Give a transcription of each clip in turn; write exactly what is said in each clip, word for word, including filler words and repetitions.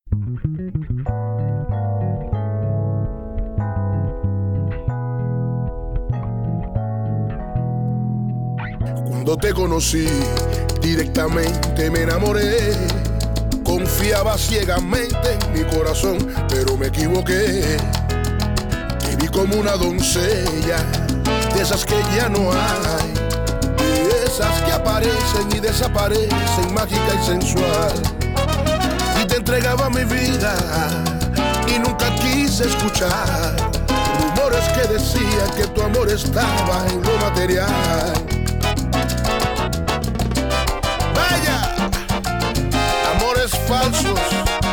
Cuando te conocí, directamente me enamoré. Confiaba ciegamente en mi corazón, pero me equivoqué. Te vi como una doncella, de esas que ya no hay, de esas que aparecen y desaparecen, mágica y sensual. Y te entregaba mi vida y nunca quise escuchar rumores que decían que tu amor estaba en lo material. Falsos.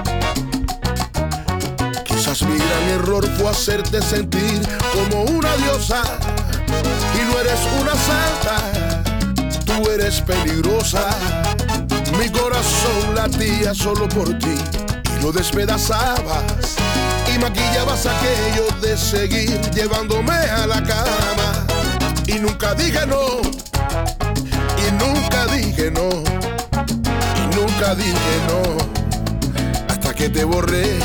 Quizás mi gran error fue hacerte sentir como una diosa, y no eres una santa, tú eres peligrosa. Mi corazón latía solo por ti y lo despedazabas y maquillabas aquello de seguir llevándome a la cama. Y nunca dije no, y nunca dije no, nunca dije no, hasta que te borré.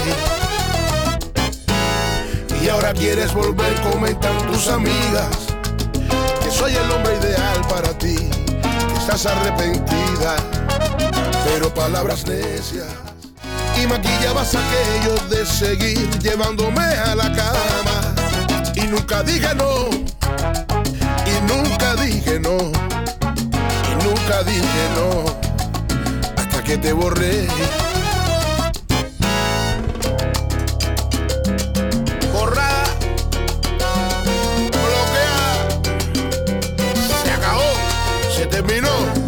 Y ahora quieres volver, comentan tus amigas que soy el hombre ideal para ti, que estás arrepentida, pero palabras necias. Y maquillabas aquello de seguir llevándome a la cama. Y nunca dije no, y nunca dije no, y nunca dije no, que te borré. Borra, bloquea, se acabó, se terminó.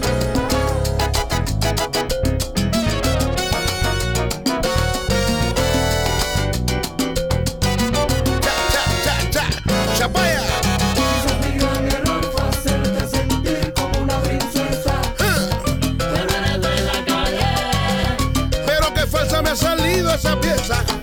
Cha, cha, cha, cha, chapaya. Me ha salido esa pieza.